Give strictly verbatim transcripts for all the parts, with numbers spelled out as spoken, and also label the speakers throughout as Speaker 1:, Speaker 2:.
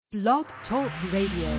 Speaker 1: Blog Talk Radio.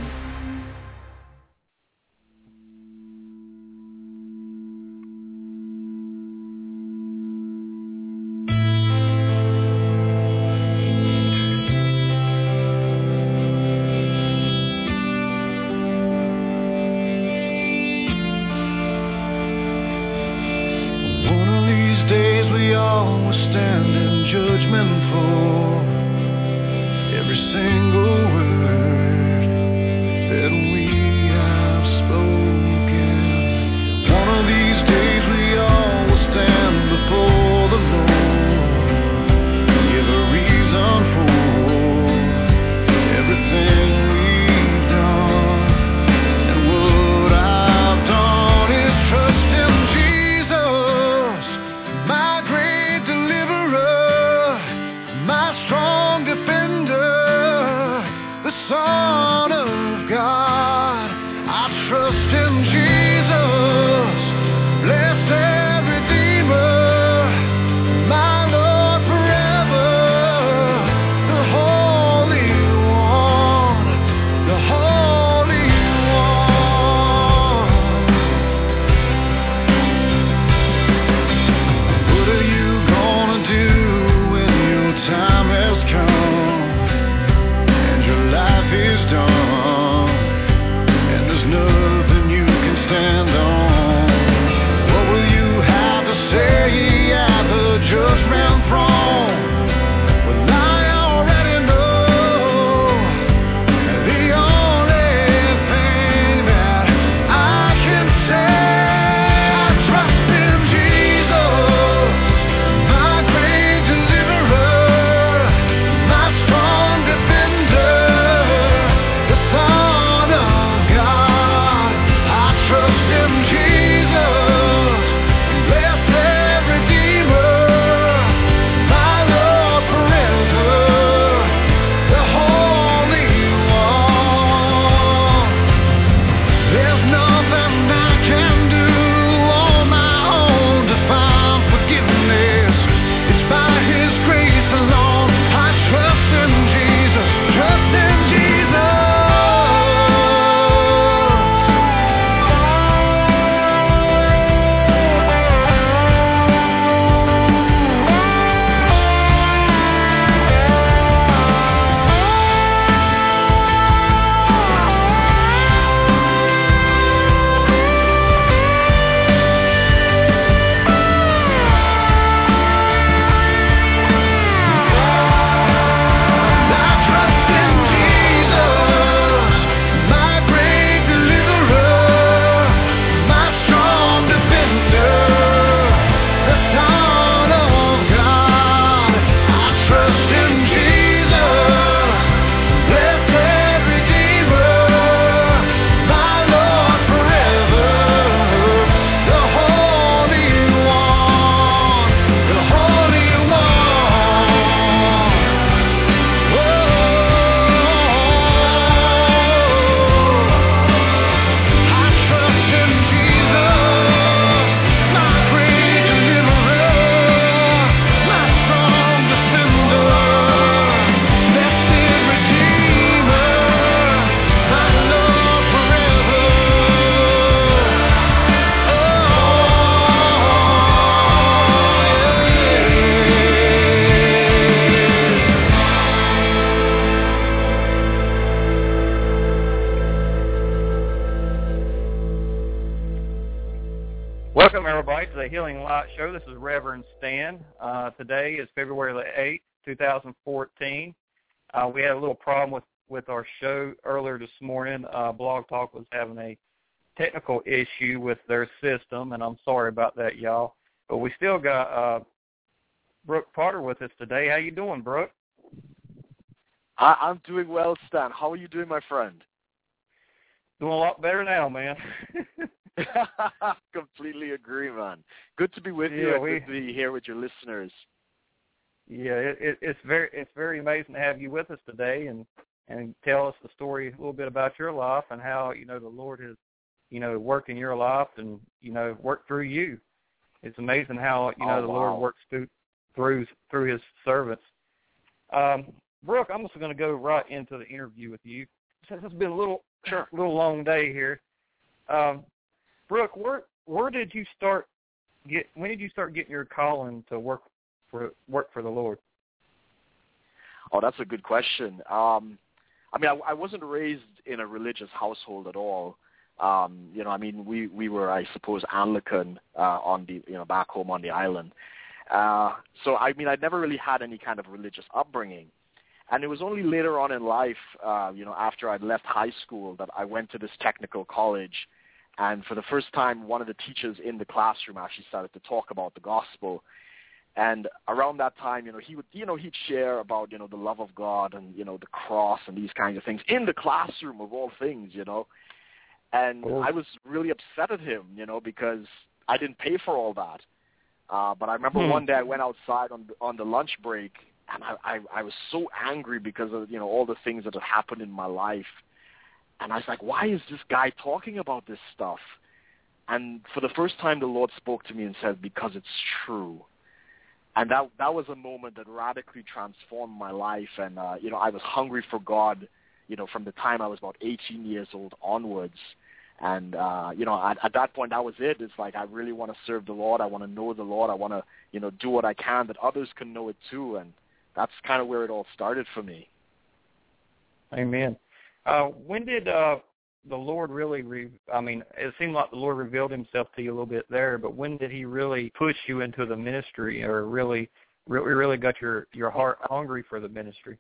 Speaker 2: Today is February the eighth, twenty fourteen. Uh, we had a little problem with, with our show earlier this morning. Uh, Blog Talk was having a technical issue with their system, and I'm sorry about that, y'all. But we still got uh, Brooke Potter with us today. How you doing, Brooke?
Speaker 3: I, I'm doing well, Stan. How are you doing, my friend?
Speaker 2: Doing a lot better now, man.
Speaker 3: Completely agree, man. Good to be with
Speaker 2: yeah,
Speaker 3: you and
Speaker 2: we,
Speaker 3: good to be here with your listeners.
Speaker 2: Yeah, it, it, it's very it's very amazing to have you with us today and, and tell us the story a little bit about your life and how, you know, the Lord has, you know, worked in your life and, you know, worked through you. It's amazing how, you know,
Speaker 3: oh,
Speaker 2: the
Speaker 3: wow.
Speaker 2: Lord works through through through his servants. Um, Brooke, I'm just going to go right into the interview with you. Since it's been a little,
Speaker 3: sure.
Speaker 2: little long day here. Um, Brooke, where where did you start? Get when did you start getting your calling to work for work for the Lord?
Speaker 3: Oh, that's a good question. Um, I mean, I, I wasn't raised in a religious household at all. Um, you know, I mean, we, we were, I suppose, Anglican uh, on the, you know, back home on the island. Uh, so, I mean, I never really had any kind of religious upbringing. And it was only later on in life, uh, you know, after I'd left high school that I went to this technical college. And for the first time, one of the teachers in the classroom actually started to talk about the gospel. And around that time, you know, he would, you know, he'd share about, you know, the love of God and, you know, the cross and these kinds of things in the classroom of all things, you know. And oh. I was really upset at him, you know, because I didn't pay for all that. Uh, but I remember hmm. one day I went outside on on the lunch break, and I, I, I was so angry because of, you know, all the things that had happened in my life. And I was like, why is this guy talking about this stuff? And for the first time, the Lord spoke to me and said, because it's true. And that that was a moment that radically transformed my life. And, uh, you know, I was hungry for God, you know, from the time I was about eighteen years old onwards. And, uh, you know, at, at that point, that was it. It's like, I really want to serve the Lord. I want to know the Lord. I want to, you know, do what I can that others can know it too. And that's kind of where it all started for me.
Speaker 2: Amen. Uh, when did uh, the Lord really, re- I mean, it seemed like the Lord revealed himself to you a little bit there, but when did he really push you into the ministry or really, really, really got your, your heart hungry for the ministry?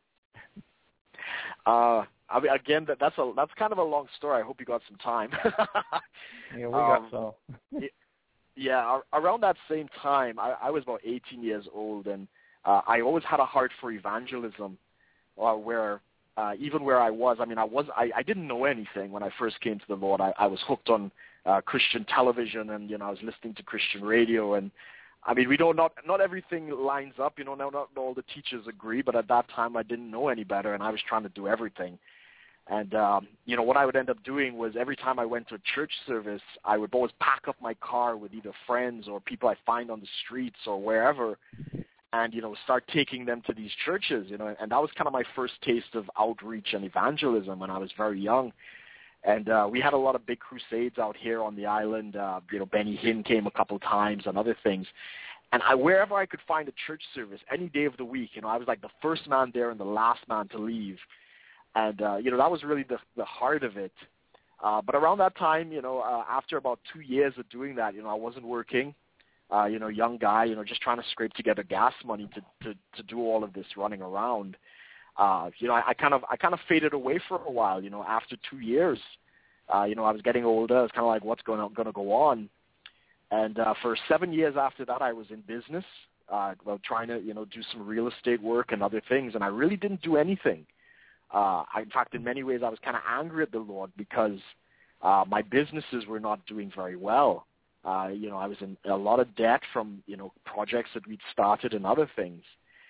Speaker 3: Uh, I mean, again, that, that's a that's kind of a long story. I hope you got some time.
Speaker 2: Yeah, we got
Speaker 3: um,
Speaker 2: some.
Speaker 3: yeah, around that same time, I, I was about eighteen years old, and uh, I always had a heart for evangelism, uh, where uh, even where I was, I mean, I was I, I didn't know anything when I first came to the Lord. I, I was hooked on uh, Christian television, and you know, I was listening to Christian radio, and I mean, we don't not not everything lines up, you know. Now, not all the teachers agree, but at that time, I didn't know any better, and I was trying to do everything. And um, you know, what I would end up doing was every time I went to a church service, I would always pack up my car with either friends or people I find on the streets or wherever, and you know, start taking them to these churches. You know, and that was kind of my first taste of outreach and evangelism when I was very young. And uh, we had a lot of big crusades out here on the island. Uh, you know, Benny Hinn came a couple times and other things. And I, wherever I could find a church service, any day of the week, you know, I was like the first man there and the last man to leave. And, uh, you know, that was really the, the heart of it. Uh, but around that time, you know, uh, after about two years of doing that, you know, I wasn't working, uh, you know, young guy, you know, just trying to scrape together gas money to, to, to do all of this running around. Uh, you know, I, I kind of I kind of faded away for a while. You know, after two years, uh, you know, I was getting older. I was kind of like, what's going on, going to go on? And uh, for seven years after that, I was in business, uh, well, trying to you know do some real estate work and other things, and I really didn't do anything. Uh, I, in fact, in many ways, I was kind of angry at the Lord because uh, my businesses were not doing very well. Uh, you know, I was in a lot of debt from you know projects that we'd started and other things.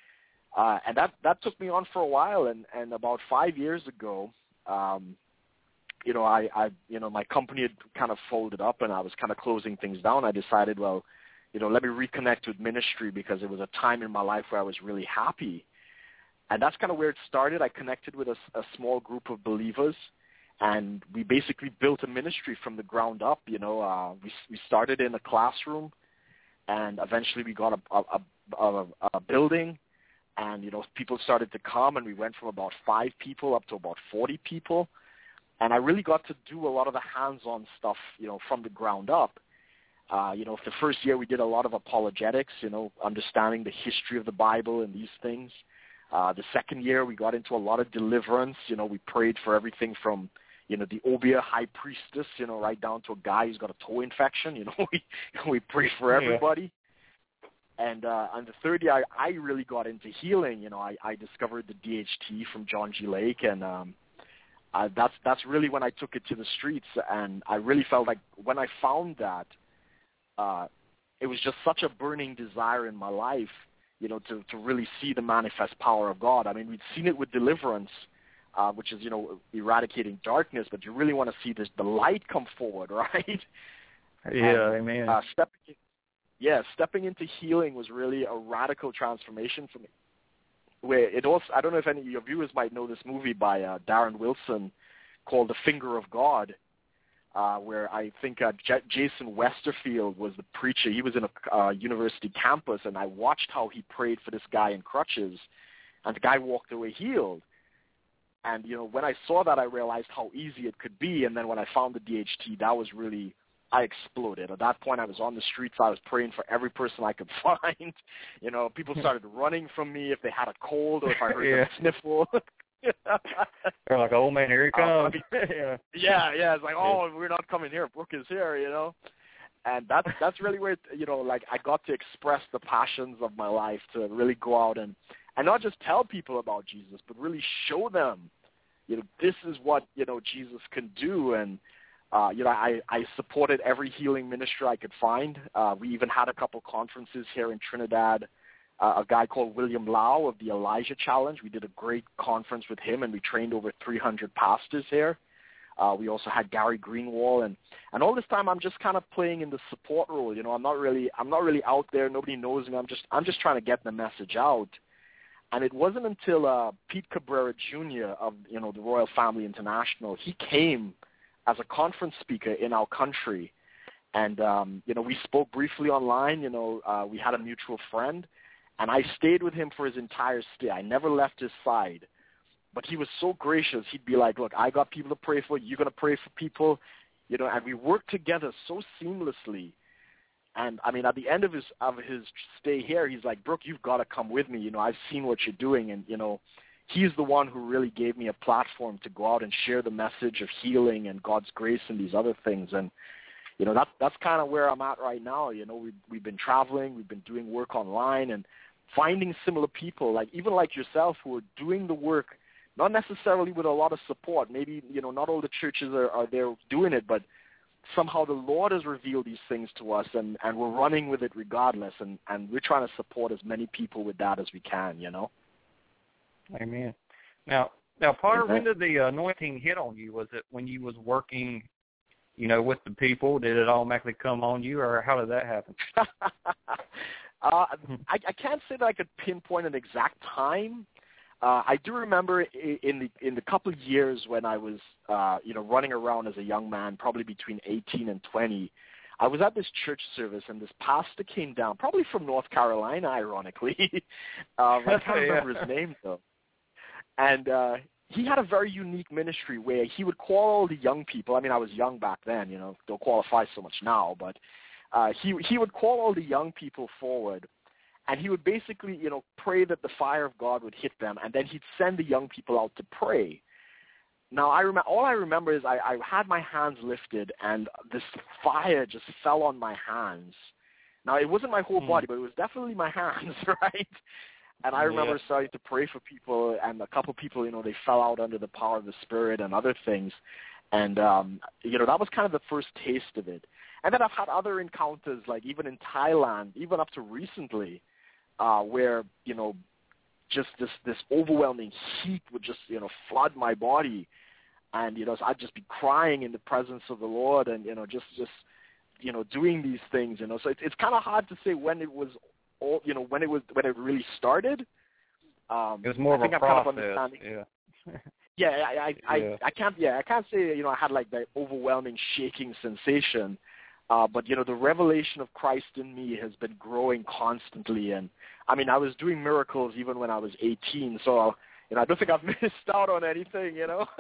Speaker 3: Uh, and that, that took me on for a while, and, and about five years ago, um, you know, I, I, you know, my company had kind of folded up, and I was kind of closing things down. I decided, well, you know, let me reconnect with ministry because it was a time in my life where I was really happy, and that's kind of where it started. I connected with a, a small group of believers, and we basically built a ministry from the ground up. You know, uh, we we started in a classroom, and eventually we got a a, a, a building. And, you know, people started to come, and we went from about five people up to about forty people. And I really got to do a lot of the hands-on stuff, you know, from the ground up. Uh, you know, the first year we did a lot of apologetics, you know, understanding the history of the Bible and these things. Uh, the second year we got into a lot of deliverance. You know, we prayed for everything from, you know, the Obeah high priestess, you know, right down to a guy who's got a toe infection. You know, we, we prayed for everybody. Yeah. And uh, on the third year, I, I really got into healing. You know, I, I discovered the D H T from John G. Lake, and um, I, that's that's really when I took it to the streets. And I really felt like when I found that, uh, it was just such a burning desire in my life, you know, to, to really see the manifest power of God. I mean, we'd seen it with deliverance, uh, which is, you know, eradicating darkness, but you really want to see this, the light come forward, right?
Speaker 2: Yeah,
Speaker 3: and,
Speaker 2: amen.
Speaker 3: Uh, stepping Yeah, stepping into healing was really a radical transformation for me. where it also, I don't know if any of your viewers might know this movie by uh, Darren Wilson called The Finger of God, uh, where I think uh, J- Jason Westerfield was the preacher. He was in a uh, university campus, and I watched how he prayed for this guy in crutches, and the guy walked away healed. And, you know, when I saw that, I realized how easy it could be. And then when I found the D H T, that was really, I exploded. At that point, I was on the streets. I was praying for every person I could find. You know, people started running from me if they had a cold or if I heard
Speaker 2: yeah.
Speaker 3: them sniffle.
Speaker 2: They're like, old man, here he comes.
Speaker 3: Um, I mean, yeah. yeah, yeah. It's like, oh, yeah. We're not coming here. Brooke is here, you know. And that's, that's really where, you know, like I got to express the passions of my life, to really go out and, and not just tell people about Jesus, but really show them, you know, this is what, you know, Jesus can do. And, uh, you know, I, I supported every healing ministry I could find. Uh, we even had a couple conferences here in Trinidad. Uh, a guy called William Lau of the Elijah Challenge. We did a great conference with him, and we trained over three hundred pastors here. Uh, we also had Gary Greenwald, and, and all this time I'm just kind of playing in the support role. You know, I'm not really I'm not really out there. Nobody knows me. I'm just I'm just trying to get the message out. And it wasn't until uh, Pete Cabrera Junior of, you know, the Royal Family International, he came as a conference speaker in our country. And, um, you know, we spoke briefly online. You know, uh, we had a mutual friend. And I stayed with him for his entire stay. I never left his side. But he was so gracious. He'd be like, look, I got people to pray for. You're going to pray for people. You know, and we worked together so seamlessly. And, I mean, at the end of his of his stay here, he's like, Brooke, you've got to come with me. You know, I've seen what you're doing. And, you know, he's the one who really gave me a platform to go out and share the message of healing and God's grace and these other things. And, you know, that, that's kind of where I'm at right now. You know, we've, we've been traveling. We've been doing work online and finding similar people, like even like yourself, who are doing the work, not necessarily with a lot of support. Maybe, you know, not all the churches are, are there doing it, but somehow the Lord has revealed these things to us, and, and we're running with it regardless, and, and we're trying to support as many people with that as we can, you know?
Speaker 2: Amen. Now, now, Potter,
Speaker 3: Amen.
Speaker 2: when did the anointing hit on you? Was it when you was working, you know, with the people? Did it automatically come on you, or how did that happen?
Speaker 3: uh, I, I can't say that I could pinpoint an exact time. Uh, I do remember in the in the couple of years when I was, uh, you know, running around as a young man, probably between eighteen and twenty, I was at this church service, and this pastor came down, probably from North Carolina, ironically. um, I can't remember his name, though. And uh, he had a very unique ministry where he would call all the young people. I mean, I was young back then, you know, don't qualify so much now, but uh, he he would call all the young people forward. And he would basically, you know, pray that the fire of God would hit them, and then he'd send the young people out to pray. Now, I remember, all I remember is I, I had my hands lifted, and this fire just fell on my hands. Now, it wasn't my whole
Speaker 2: hmm.
Speaker 3: body, but it was definitely my hands, right? And I remember
Speaker 2: yeah.
Speaker 3: starting to pray for people, and a couple people, you know, they fell out under the power of the Spirit and other things. And, um, you know, that was kind of the first taste of it. And then I've had other encounters, like even in Thailand, even up to recently, Uh, where, you know, just this, this overwhelming heat would just, you know, flood my body. And, you know, so I'd just be crying in the presence of the Lord and, you know, just, just you know, doing these things, you know. So it's, it's kind of hard to say when it was, all, you know, when it was, when it really started. Um,
Speaker 2: it was more
Speaker 3: I
Speaker 2: of
Speaker 3: think
Speaker 2: a
Speaker 3: I'm
Speaker 2: process,
Speaker 3: kind of understanding.
Speaker 2: yeah.
Speaker 3: yeah, I, I, I,
Speaker 2: yeah.
Speaker 3: I can't, yeah, I can't say, you know, I had like that overwhelming shaking sensation. Uh, but, you know, the revelation of Christ in me has been growing constantly. And, I mean, I was doing miracles even when I was eighteen. So, you know, I don't think I've missed out on anything, you know.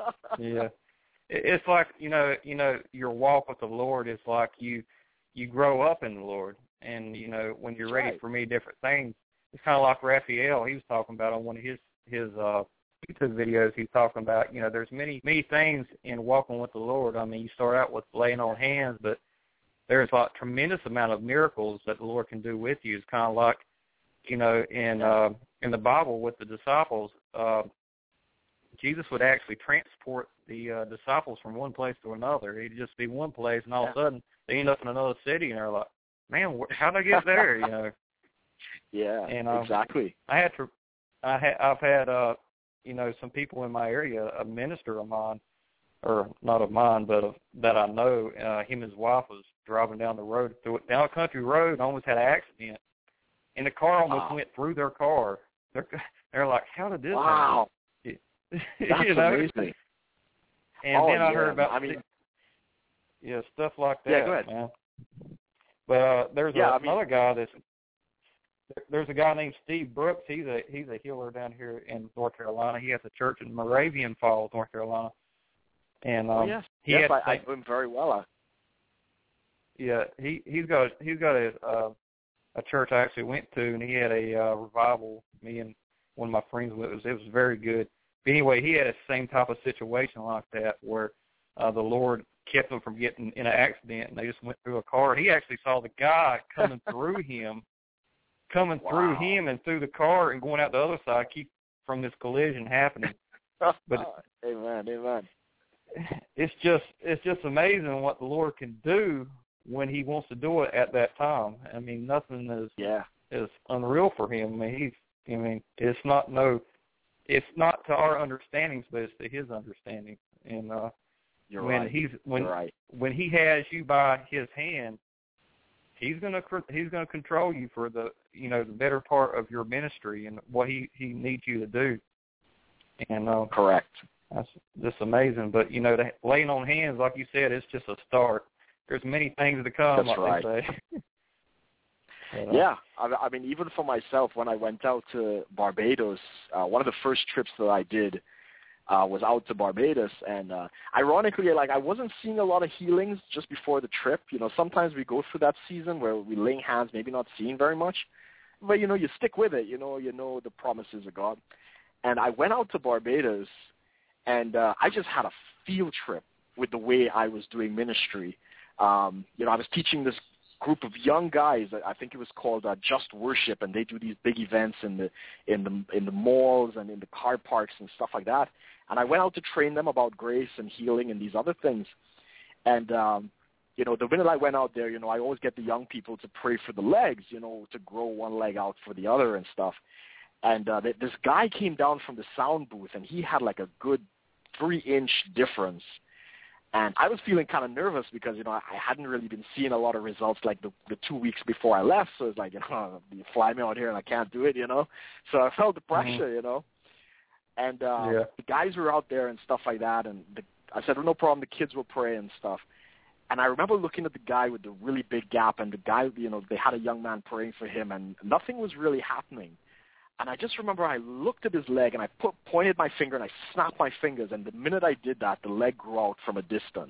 Speaker 2: yeah. It's like, you know, you know, your walk with the Lord is like you you grow up in the Lord. And, you know, when you're
Speaker 3: That's
Speaker 2: ready
Speaker 3: right.
Speaker 2: for many different things, it's kind of like Raphael. He was talking about on one of his, his uh, YouTube videos, he's talking about, you know, there's many, many things in walking with the Lord. I mean, you start out with laying on hands, but there's a tremendous amount of miracles that the Lord can do with you. It's kind of like, you know, in uh, in the Bible with the disciples, uh, Jesus would actually transport the uh, disciples from one place to another. He'd just be one place, and all
Speaker 3: yeah.
Speaker 2: of a sudden they end up in another city, and they're like, "Man, wh- how'd I get there?" You know.
Speaker 3: Yeah,
Speaker 2: and, um,
Speaker 3: exactly.
Speaker 2: I had to. I ha- I've had, uh, you know, some people in my area, a minister of mine, or not of mine, but of, that I know. Uh, him and his wife was driving down the road, through down a country road, and almost had an accident. And the car almost
Speaker 3: Wow.
Speaker 2: went through their car. Their They're like, how did this
Speaker 3: wow.
Speaker 2: happen?
Speaker 3: That's
Speaker 2: you know?
Speaker 3: amazing.
Speaker 2: And
Speaker 3: oh,
Speaker 2: then I
Speaker 3: yeah.
Speaker 2: heard about
Speaker 3: I mean,
Speaker 2: yeah, stuff like that,
Speaker 3: yeah, go ahead.
Speaker 2: man. But uh, there's
Speaker 3: yeah,
Speaker 2: a,
Speaker 3: I mean,
Speaker 2: another guy that's there's a guy named Steve Brooks. He's a he's a healer down here in North Carolina. He has a church in Moravian Falls, North Carolina. And um,
Speaker 3: oh, yes,
Speaker 2: he
Speaker 3: yes,
Speaker 2: had
Speaker 3: I, I know him very well. Uh,
Speaker 2: yeah, he he's got he's got a uh, a church I actually went to, and he had a uh, revival. Me and one of my friends went. It was it was very good. But anyway, he had the same type of situation like that where uh, the Lord kept him from getting in an accident, and they just went through a car. He actually saw the guy coming through him, coming wow. through him and through the car and going out the other side, keep from this collision happening. But
Speaker 3: amen, amen.
Speaker 2: It's just it's just amazing what the Lord can do when He wants to do it at that time. I mean, nothing is
Speaker 3: yeah
Speaker 2: is unreal for Him. I mean, he's I mean, it's not no, it's not to our understandings, but it's to His understanding. And uh,
Speaker 3: You're
Speaker 2: when
Speaker 3: right.
Speaker 2: he's when
Speaker 3: You're right.
Speaker 2: when He has you by His hand, He's gonna he's gonna control you for the you know the better part of your ministry and what He He needs you to do. And uh,
Speaker 3: correct.
Speaker 2: That's just amazing. But you know, the laying on hands, like you said, it's just a start. There's many things to come,
Speaker 3: That's
Speaker 2: like
Speaker 3: right.
Speaker 2: they say. But, uh,
Speaker 3: yeah, I, I mean, even for myself, when I went out to Barbados, uh, one of the first trips that I did uh, was out to Barbados, and uh, ironically, like I wasn't seeing a lot of healings just before the trip. You know, sometimes we go through that season where we laying hands, maybe not seeing very much, but you know, you stick with it. You know, you know the promises of God. And I went out to Barbados, and uh, I just had a field trip with the way I was doing ministry. Um, you know, I was teaching this group of young guys. I think it was called uh, Just Worship, and they do these big events in the in the in the malls and in the car parks and stuff like that. And I went out to train them about grace and healing and these other things. And um, you know, the minute I went out there, you know, I always get the young people to pray for the legs, you know, to grow one leg out for the other and stuff. And uh, th- this guy came down from the sound booth, and he had like a good three-inch difference. And I was feeling kind of nervous because, you know, I hadn't really been seeing a lot of results like the, the two weeks before I left. So it's like, you know, you fly me out here and I can't do it, you know. So I felt the pressure, mm-hmm. you know. And uh,
Speaker 2: yeah.
Speaker 3: the guys were out there and stuff like that. And the, I said, well, no problem. The kids will pray and stuff. And I remember looking at the guy with the really big gap, and the guy, you know, they had a young man praying for him, and nothing was really happening. And I just remember I looked at his leg, and I put, pointed my finger, and I snapped my fingers. And the minute I did that, the leg grew out from a distance.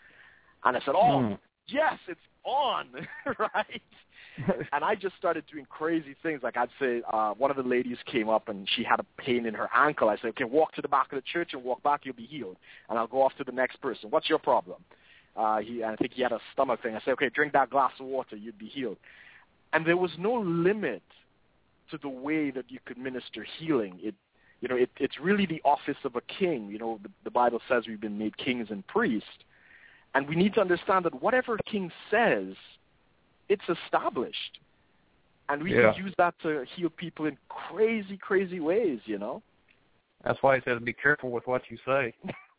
Speaker 3: And I said, oh, mm. yes, it's on, right? And I just started doing crazy things. Like I'd say uh, one of the ladies came up, and she had a pain in her ankle. I said, okay, walk to the back of the church and walk back. You'll be healed. And I'll go off to the next person. What's your problem? Uh, he, I think he had a stomach thing. I said, okay, drink that glass of water. You'd be healed. And there was no limit to the way that you could minister healing. It, you know, it, it's really the office of a king. You know, the, the Bible says we've been made kings and priests, and we need to understand that whatever a king says, it's established, and we
Speaker 2: yeah.
Speaker 3: can use that to heal people in crazy, crazy ways. You know.
Speaker 2: That's why he says, "Be careful with what you say."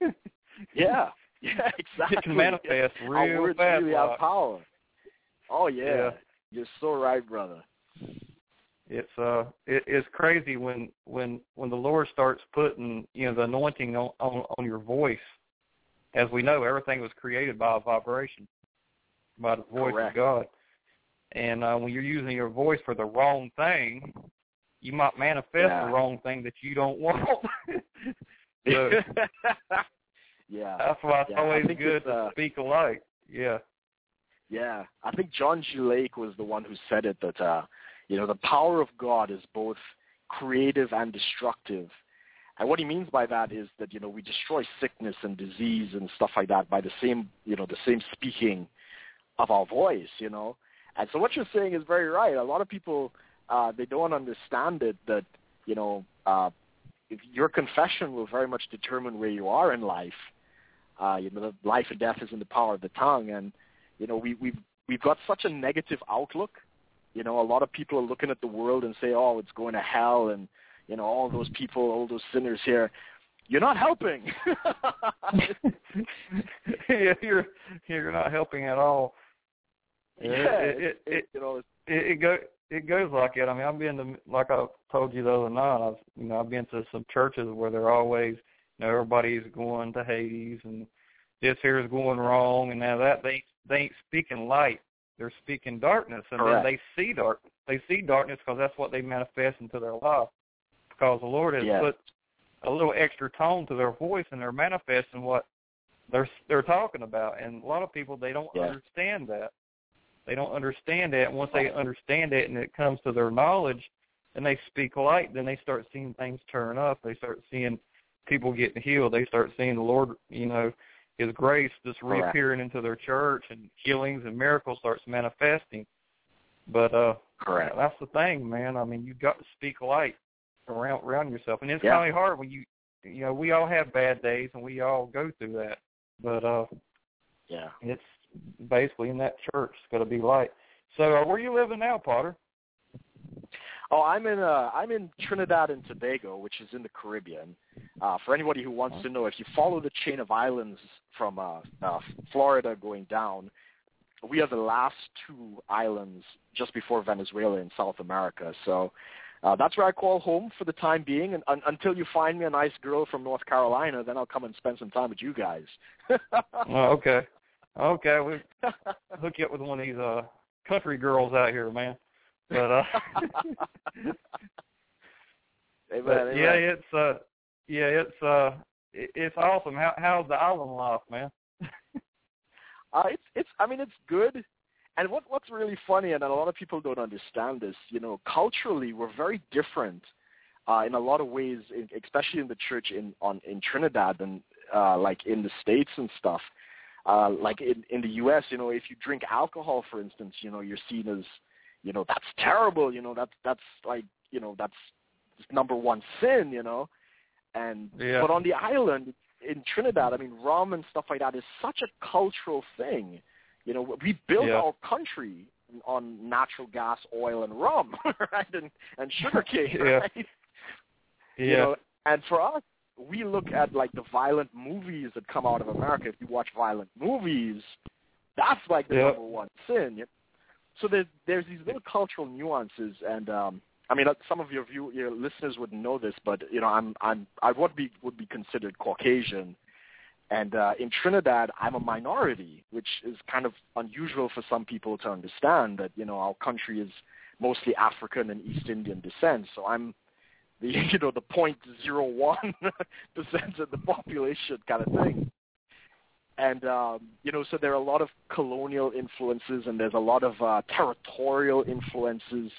Speaker 3: yeah, yeah, exactly.
Speaker 2: It can manifest
Speaker 3: yeah.
Speaker 2: real
Speaker 3: Our words
Speaker 2: fast.
Speaker 3: really have power. Oh yeah.
Speaker 2: yeah,
Speaker 3: you're so right, brother.
Speaker 2: It's uh, it, it's crazy when when when the Lord starts putting you know the anointing on, on on your voice. As we know, everything was created by a vibration, by the voice
Speaker 3: Correct.
Speaker 2: of God. And uh, when you're using your voice for the wrong thing, you might manifest
Speaker 3: yeah.
Speaker 2: the wrong thing that you don't want. So,
Speaker 3: yeah,
Speaker 2: that's why it's
Speaker 3: yeah.
Speaker 2: always good
Speaker 3: uh,
Speaker 2: to speak alike. Yeah.
Speaker 3: Yeah, I think John G. Lake was the one who said it, that, uh, you know, the power of God is both creative and destructive. And what he means by that is that, you know, we destroy sickness and disease and stuff like that by the same, you know, the same speaking of our voice, you know. And so what you're saying is very right. A lot of people, uh, they don't understand it, that, you know, uh, if your confession will very much determine where you are in life. Uh, you know, the life and death is in the power of the tongue. And, you know, we, we've, we've got such a negative outlook. You know, a lot of people are looking at the world and say, oh, it's going to hell, and, you know, all those people, all those sinners here. You're not helping.
Speaker 2: yeah, you're you're not helping at all.
Speaker 3: Yeah,
Speaker 2: it, it,
Speaker 3: it,
Speaker 2: it,
Speaker 3: you know,
Speaker 2: it, it, go, it goes like that. I mean, I've been to, like I told you the other night, I've you know I've been to some churches where they're always, you know, everybody's going to Hades and this here is going wrong, and now that they they ain't speaking light, they're speaking darkness, and
Speaker 3: Correct.
Speaker 2: then they see dark, they see darkness because that's what they manifest into their life, because the Lord has
Speaker 3: yes.
Speaker 2: put a little extra tone to their voice, and they're manifesting what they're they're talking about, and a lot of people they don't
Speaker 3: yes.
Speaker 2: understand that. They don't understand that. Once they understand it and it comes to their knowledge and they speak light, then they start seeing things turn up. They start seeing people getting healed. They start seeing the Lord, you know, His grace just reappearing into their church, and healings and miracles starts manifesting. But uh,
Speaker 3: Correct.
Speaker 2: that's the thing, man. I mean, you've got to speak light around around yourself. And it's
Speaker 3: yeah.
Speaker 2: kind of hard when you, you know, we all have bad days and we all go through that. But uh,
Speaker 3: yeah,
Speaker 2: it's basically in that church. It's got to be light. So uh, where are you living now, Potter?
Speaker 3: Oh, I'm in uh, I'm in Trinidad and Tobago, which is in the Caribbean. Uh, for anybody who wants to know, if you follow the chain of islands from uh, uh, Florida going down, we are the last two islands just before Venezuela in South America. So uh, that's where I call home for the time being. And un- until you find me a nice girl from North Carolina, then I'll come and spend some time with you guys.
Speaker 2: Oh, okay. Okay, we'll hook you up with one of these uh, country girls out here, man. But, uh,
Speaker 3: amen,
Speaker 2: but
Speaker 3: amen.
Speaker 2: yeah, it's uh, yeah, it's uh, it's awesome. How how's the island life, man?
Speaker 3: uh, it's it's. I mean, it's good. And what what's really funny, and a lot of people don't understand this. You know, culturally, we're very different uh, in a lot of ways, in, especially in the church in on in Trinidad and uh, like in the States and stuff. Uh, like in in the U S, you know, if you drink alcohol, for instance, you know, you're seen as, you know, that's terrible, you know, that's, that's like, you know, that's number one sin, you know. And,
Speaker 2: yeah.
Speaker 3: but on the island in Trinidad, I mean, rum and stuff like that is such a cultural thing. You know, we built
Speaker 2: yeah.
Speaker 3: our country on natural gas, oil, and rum, right, and, and sugarcane,
Speaker 2: yeah.
Speaker 3: right?
Speaker 2: Yeah.
Speaker 3: You know, and for us, we look at, like, the violent movies that come out of America. If you watch violent movies, that's, like, the
Speaker 2: yep.
Speaker 3: number one sin. You know? So there's, there's these little cultural nuances, and, um, I mean, some of your view, your listeners wouldn't know this, but, you know, I'm, I'm, I would be, would be considered Caucasian. And uh, in Trinidad, I'm a minority, which is kind of unusual for some people to understand that, you know, our country is mostly African and East Indian descent. So I'm the, you know, the zero point zero one percent of the population kind of thing. And, um, you know, so there are a lot of colonial influences and there's a lot of uh, territorial influences.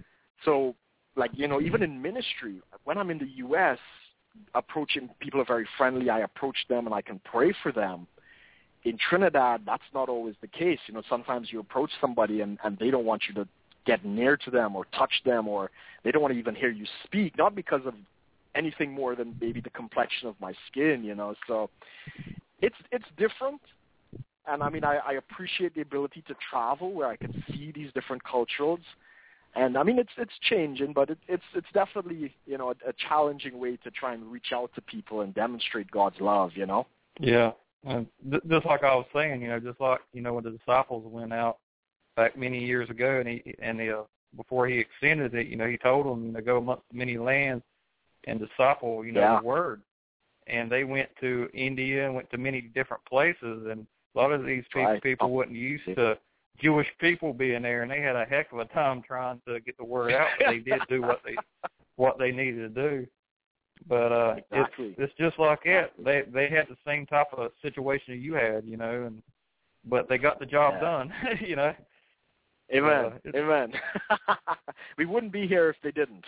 Speaker 3: So, like, you know, even in ministry, when I'm in the U S, approaching people are very friendly. I approach them and I can pray for them. In Trinidad, that's not always the case. You know, sometimes you approach somebody and, and they don't want you to get near to them or touch them, or they don't want to even hear you speak, not because of anything more than maybe the complexion of my skin, you know. So it's it's different. And I mean, I, I appreciate the ability to travel where I can see these different cultures. And I mean, it's it's changing, but it, it's it's definitely, you know, a, a challenging way to try and reach out to people and demonstrate God's love, you know.
Speaker 2: Yeah, and th- just like I was saying, you know, just like, you know, when the disciples went out back many years ago, and he and he, uh, before he extended it, you know, he told them, you know, go amongst many lands and disciple, you know,
Speaker 3: yeah.
Speaker 2: the word. And they went to India and went to many different places, and a lot of these people,
Speaker 3: Right.
Speaker 2: people wasn't used to Jewish people being there, and they had a heck of a time trying to get the word out. But they did do what they what they needed to do. But uh,
Speaker 3: exactly.
Speaker 2: it's it's just like that. They they had the same type of situation you had, you know, and but they got the job
Speaker 3: yeah.
Speaker 2: done, you know.
Speaker 3: Amen.
Speaker 2: Uh,
Speaker 3: Amen. We wouldn't be here if they didn't.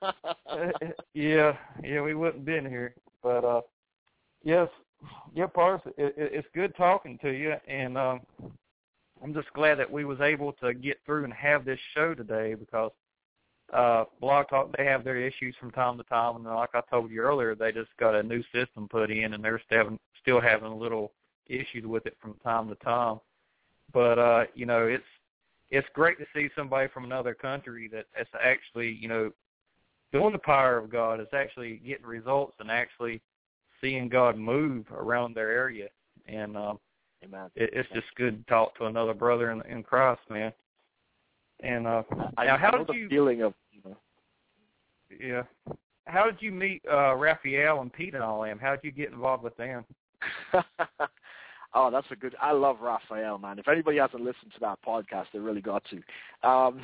Speaker 2: yeah, yeah, we wouldn't been here. But uh, yes, yeah, Parse, it, it, it's good talking to you, and um, I'm just glad that we was able to get through and have this show today, because uh, Blog Talk, they have their issues from time to time, and like I told you earlier, they just got a new system put in, and they're still having, still having little issues with it from time to time. But uh, you know, it's it's great to see somebody from another country that, that's actually, you know, doing the power of God, is actually getting results and actually seeing God move around their area. And um,
Speaker 3: Amen.
Speaker 2: it, it's just good to talk to another brother in, in Christ, man. And uh,
Speaker 3: I,
Speaker 2: now,
Speaker 3: I
Speaker 2: how
Speaker 3: know
Speaker 2: did
Speaker 3: the
Speaker 2: you?
Speaker 3: feeling of, you know.
Speaker 2: Yeah. How did you meet uh, Raphael and Pete and all them? How did you get involved with them?
Speaker 3: Oh, that's a good. I love Raphael, man. If anybody hasn't listened to that podcast, they really got to. Um,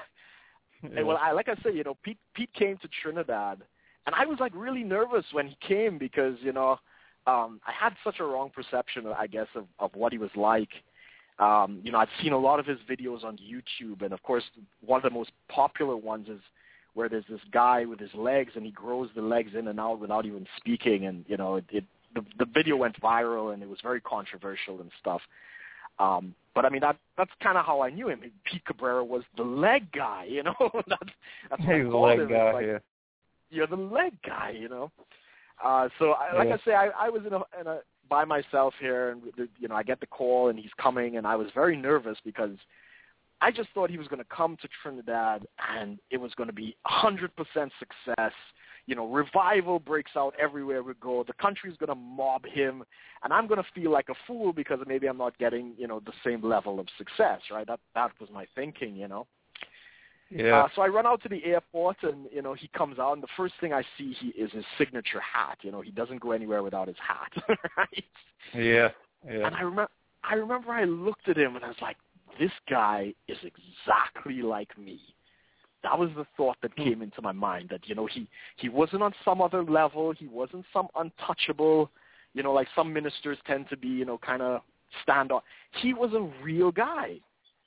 Speaker 2: Yeah.
Speaker 3: Well, I, like I said, you know, Pete Pete came to Trinidad, and I was like really nervous when he came because you know um, I had such a wrong perception, I guess, of, of what he was like. Um, you know, I'd seen a lot of his videos on YouTube, and of course, one of the most popular ones is where there's this guy with his legs, and he grows the legs in and out without even speaking, and you know, it, it the, the video went viral, and it was very controversial and stuff. Um, but I mean, that that's kind of how I knew him. Pete Cabrera was the leg guy, you know. that's that's what
Speaker 2: He
Speaker 3: I
Speaker 2: was the
Speaker 3: called
Speaker 2: leg
Speaker 3: him.
Speaker 2: guy,
Speaker 3: Like,
Speaker 2: yeah.
Speaker 3: You're the leg guy, you know. Uh, so, I, like
Speaker 2: Yeah.
Speaker 3: I say, I, I was in a, in a by myself here, and the, you know, I get the call, and he's coming, and I was very nervous because I just thought he was going to come to Trinidad, and it was going to be one hundred percent success. You know, revival breaks out everywhere we go. The country's going to mob him, and I'm going to feel like a fool because maybe I'm not getting, you know, the same level of success, right? That that was my thinking, you know.
Speaker 2: Yeah.
Speaker 3: Uh, so I run out to the airport, and, you know, he comes out, and the first thing I see he is his signature hat. You know, he doesn't go anywhere without his hat, right?
Speaker 2: Yeah. Yeah.
Speaker 3: And I remember, I remember I looked at him, and I was like, this guy is exactly like me. That was the thought that came into my mind, that, you know, he, he wasn't on some other level. He wasn't some untouchable, you know, like some ministers tend to be, you know, kind of stand on. He was a real guy.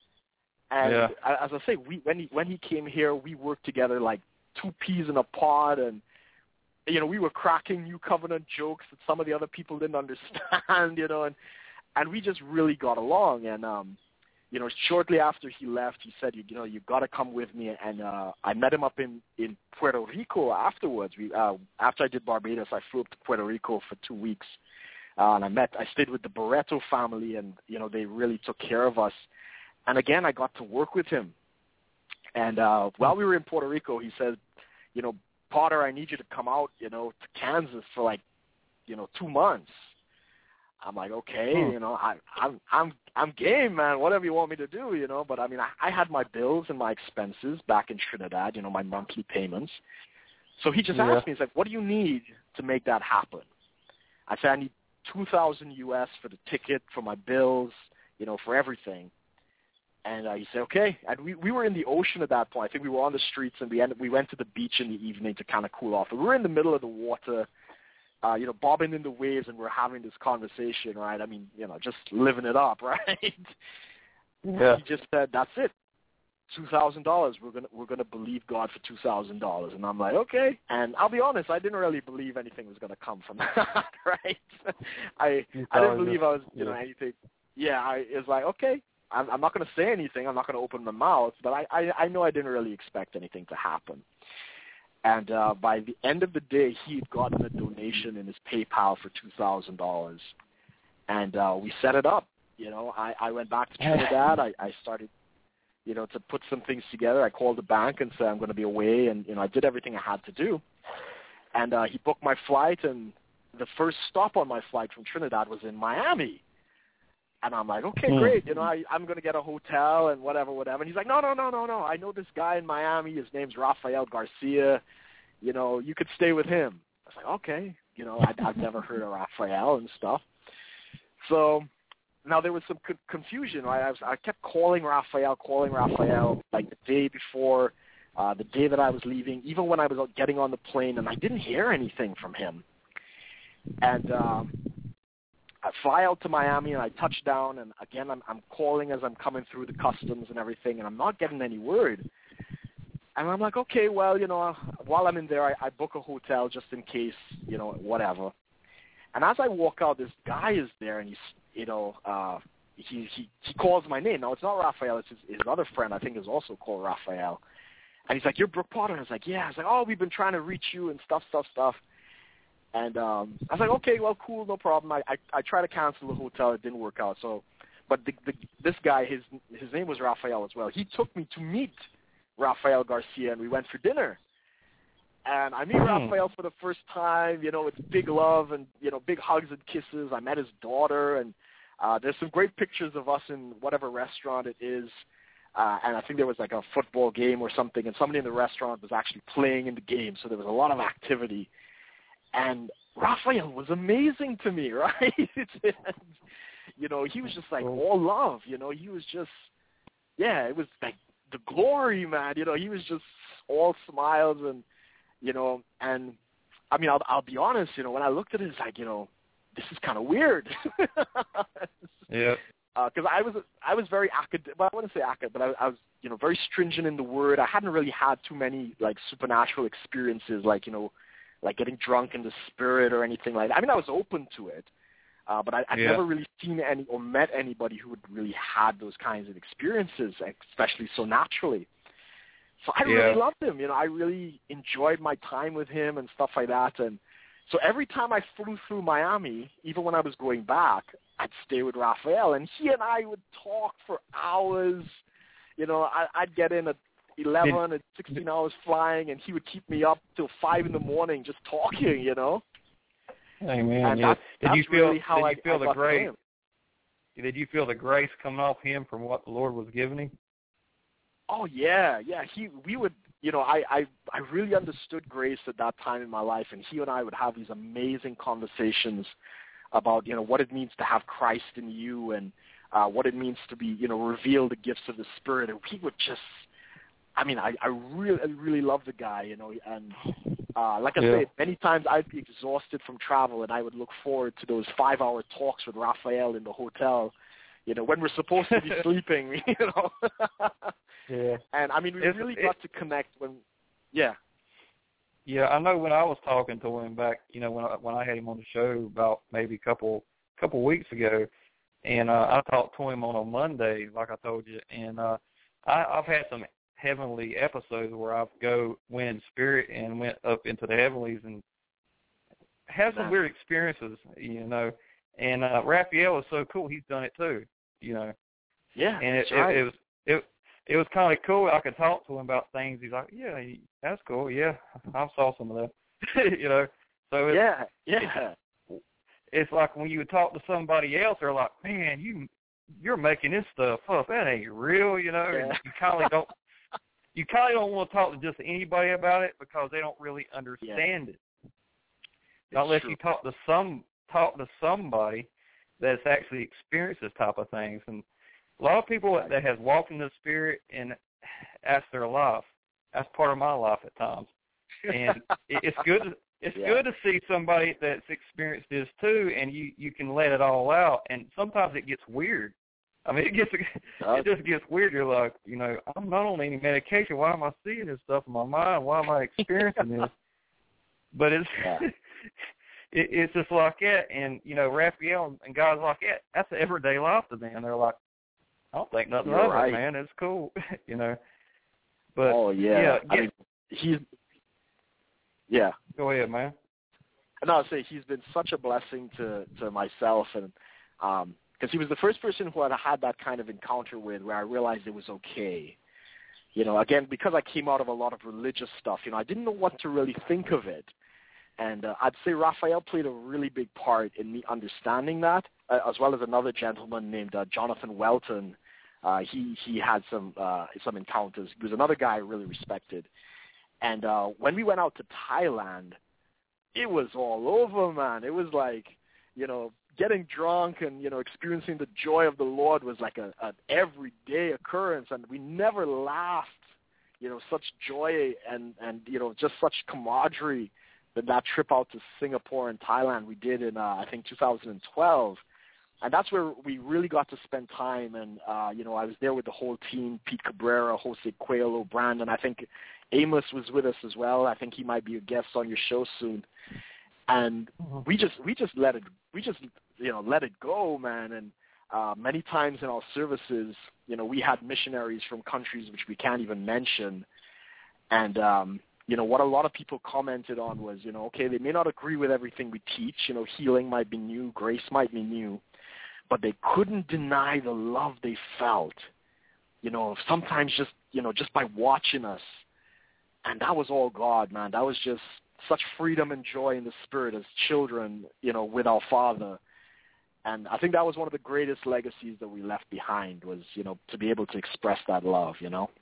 Speaker 3: And
Speaker 2: Yeah.
Speaker 3: as I say, we, when he when he came here, we worked together like two peas in a pod, and, you know, we were cracking New Covenant jokes that some of the other people didn't understand, you know, and, and we just really got along. And, um, you know, shortly after he left, he said, you, you know, you got to come with me. And uh, I met him up in, in Puerto Rico afterwards. We, uh, after I did Barbados, I flew up to Puerto Rico for two weeks. Uh, and I met, I stayed with the Barreto family, and, you know, they really took care of us. And again, I got to work with him. And uh, while we were in Puerto Rico, he said, you know, Potter, I need you to come out, you know, to Kansas for like, you know, two months. I'm like, okay,
Speaker 2: Hmm.
Speaker 3: you know, I, I'm, I'm, I'm game, man. Whatever you want me to do, you know. But I mean, I, I had my bills and my expenses back in Trinidad, you know, my monthly payments. So he just
Speaker 2: Yeah.
Speaker 3: asked me, he's like, what do you need to make that happen? I said, I need two thousand U S for the ticket, for my bills, you know, for everything. And uh, he said, okay. And we, we were in the ocean at that point. I think we were on the streets, and we ended, we went to the beach in the evening to kind of cool off. And we were in the middle of the water, uh, you know, bobbing in the waves, and we're having this conversation, right? I mean, you know, just living it up, right?
Speaker 2: Yeah.
Speaker 3: He just said, that's it, two thousand dollars. We're gonna we're gonna believe God for two thousand dollars. And I'm like, okay. And I'll be honest, I didn't really believe anything was gonna come from that, right? I I didn't believe I was, you know, anything. Yeah, I it was like, okay. I'm, I'm not going to say anything. I'm not going to open my mouth, but I, I, I know I didn't really expect anything to happen. And uh, by the end of the day, he had gotten a donation in his PayPal for two thousand dollars, and uh, we set it up. You know, I, I went back to Trinidad. I, I started, you know, to put some things together. I called the bank and said I'm going to be away, and you know, I did everything I had to do. And uh, he booked my flight, and the first stop on my flight from Trinidad was in Miami. And I'm like, okay, great. You know, I, I'm going to get a hotel and whatever, whatever. And he's like, no, no, no, no, no. I know this guy in Miami. His name's Rafael Garcia. You know, you could stay with him. I was like, okay. You know, I, I've never heard of Rafael and stuff. So now there was some co- confusion. Right? I, was, I kept calling Rafael, calling Rafael like the day before, uh, the day that I was leaving, even when I was getting on the plane, and I didn't hear anything from him. And um, I fly out to Miami, and I touch down, and again, I'm, I'm calling as I'm coming through the customs and everything, and I'm not getting any word. And I'm like, okay, well, you know, while I'm in there, I, I book a hotel just in case, you know, whatever. And as I walk out, this guy is there, and he's, you know, uh, he, he he calls my name. Now, it's not Rafael. It's his, his other friend, I think, is also called Rafael. And he's like, you're Brooke Potter? And I was like, yeah. I was like, oh, we've been trying to reach you and stuff, stuff, stuff. And um, I was like, okay, well, cool, no problem. I, I I tried to cancel the hotel. It didn't work out. So, but the, the, this guy, his his name was Rafael as well. He took me to meet Rafael Garcia, and we went for dinner. And I meet
Speaker 2: Hmm.
Speaker 3: Rafael for the first time. You know, it's big love and, you know, big hugs and kisses. I met his daughter, and uh, there's some great pictures of us in whatever restaurant it is. uh, and I think there was like a football game or something, and somebody in the restaurant was actually playing in the game, so there was a lot of activity. And Raphael was amazing to me, right? And, you know, he was just like all love, you know, he was just, yeah, it was like the glory, man, you know, he was just all smiles and, you know, and I mean, I'll, I'll be honest, you know, when I looked at it, it's like, you know, this is kind of weird.
Speaker 2: Yeah.
Speaker 3: Because uh, I was I was very academic, well, I wouldn't say academic, but I, I was, you know, very stringent in the word. I hadn't really had too many, like, supernatural experiences, like, you know, like getting drunk in the spirit or anything like that. I mean, I was open to it, uh, but I, I'd
Speaker 2: yeah.
Speaker 3: never really seen any or met anybody who had really had those kinds of experiences, especially so naturally. So I
Speaker 2: yeah.
Speaker 3: really loved him. You know, I really enjoyed my time with him and stuff like that. And so every time I flew through Miami, even when I was going back, I'd stay with Raphael, and he and I would talk for hours. You know, I, I'd get in at eleven and sixteen hours flying, and he would keep me up till five in the morning just talking. You know.
Speaker 2: Hey man,
Speaker 3: and
Speaker 2: yeah.
Speaker 3: that's,
Speaker 2: did
Speaker 3: that's
Speaker 2: you feel?
Speaker 3: Really how
Speaker 2: did you
Speaker 3: I,
Speaker 2: feel
Speaker 3: I
Speaker 2: the
Speaker 3: got
Speaker 2: grace?
Speaker 3: to him.
Speaker 2: Did you feel the grace coming off him from what the Lord was giving him?
Speaker 3: Oh yeah, yeah. He, we would, you know, I, I, I really understood grace at that time in my life, and he and I would have these amazing conversations about, you know, what it means to have Christ in you, and uh, what it means to be, you know, reveal the gifts of the Spirit. And he would just, I mean, I, I really, I really love the guy, you know, and uh, like I
Speaker 2: yeah.
Speaker 3: said, many times I'd be exhausted from travel, and I would look forward to those five-hour talks with Raphael in the hotel. You know, when we're supposed to be sleeping, you know.
Speaker 2: yeah.
Speaker 3: And, I mean, we
Speaker 2: it's,
Speaker 3: really
Speaker 2: it,
Speaker 3: got to connect when, yeah.
Speaker 2: Yeah, I know when I was talking to him back, you know, when I, when I had him on the show about maybe a couple couple weeks ago, and uh, I talked to him on a Monday, like I told you, and uh, I, I've had some heavenly episodes where I go went in spirit and went up into the heavenlies and had some weird experiences, you know. And uh, Raphael is so cool; he's done it too, you know.
Speaker 3: Yeah,
Speaker 2: and it,
Speaker 3: that's right.
Speaker 2: it, it was it it was kind of cool. I could talk to him about things. He's like, "Yeah, that's cool. Yeah, I saw some of that," you know. So it's,
Speaker 3: yeah, yeah.
Speaker 2: It's, it's like when you talk to somebody else, they're like, "Man, you you're making this stuff up. That ain't real," you know.
Speaker 3: Yeah.
Speaker 2: And you kind of don't you kind of don't want to talk to just anybody about it because they don't really understand
Speaker 3: yeah.
Speaker 2: it. Unless
Speaker 3: true.
Speaker 2: you talk to some talk to somebody that's actually experienced this type of things. And a lot of people right. that has walked in the Spirit and that's their life. That's part of my life at times. And it's good. To, it's
Speaker 3: yeah.
Speaker 2: good to see somebody that's experienced this too, and you, you can let it all out. And sometimes it gets weird. I mean, it gets it just gets weird. You're like, you know, I'm not on any medication. Why am I seeing this stuff in my mind? Why am I experiencing this? But it's
Speaker 3: yeah.
Speaker 2: it, it's just like that. And you know, Raphael and guys like that, that's everyday life to them. They're like, I don't think nothing
Speaker 3: You're
Speaker 2: of
Speaker 3: right.
Speaker 2: it, man. It's cool, you know. But
Speaker 3: oh yeah,
Speaker 2: yeah,
Speaker 3: I mean, he's yeah.
Speaker 2: Go ahead, man.
Speaker 3: No, I'll say he's been such a blessing to to myself, and um, because he was the first person who I had that kind of encounter with, where I realized it was okay. You know, again, because I came out of a lot of religious stuff, you know, I didn't know what to really think of it, and uh, I'd say Raphael played a really big part in me understanding that, uh, as well as another gentleman named uh, Jonathan Welton. Uh, he he had some uh, some encounters. He was another guy I really respected. And uh, when we went out to Thailand, it was all over, man. It was like, you know, getting drunk and, you know, experiencing the joy of the Lord was like a, an everyday occurrence. And we never laughed, you know, such joy and, and you know, just such camaraderie than that trip out to Singapore and Thailand we did in, uh, I think, two thousand twelve. And that's where we really got to spend time. And, uh, you know, I was there with the whole team, Pete Cabrera, Jose Coelho, Brandon. I think Amos was with us as well. I think he might be a guest on your show soon. And we just we just let it we just you know let it go, man. And uh, many times in our services, you know, we had missionaries from countries which we can't even mention. And um, you know, what a lot of people commented on was, you know, okay, they may not agree with everything we teach. You know, healing might be new, grace might be new, but they couldn't deny the love they felt. You know, sometimes just you know just by watching us. And that was all God, man. That was just such freedom and joy in the Spirit as children, you know, with our Father. And I think that was one of the greatest legacies that we left behind was, you know, to be able to express that love, you know.